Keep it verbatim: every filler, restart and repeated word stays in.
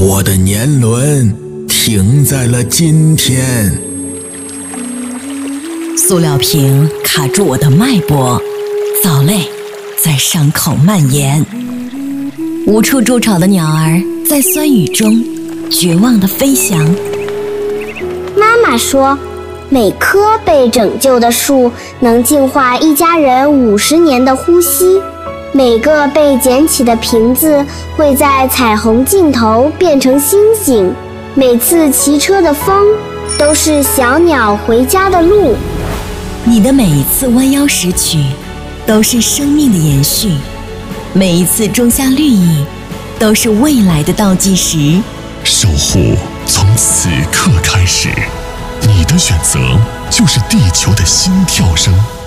我的年轮停在了今天。 塑料瓶卡住我的脉搏，藻类在伤口蔓延。无处筑巢的鸟儿在酸雨中绝望地飞翔。 妈妈说，每棵被拯救的树能净化一家人五十年的呼吸，每个被捡起的瓶子会在彩虹尽头变成星星，每次骑车的风都是小鸟回家的路。 你的每一次弯腰拾取都是生命的延续，每一次种下绿意都是未来的倒计时。 守护从此刻开始，你的选择就是地球的心跳声。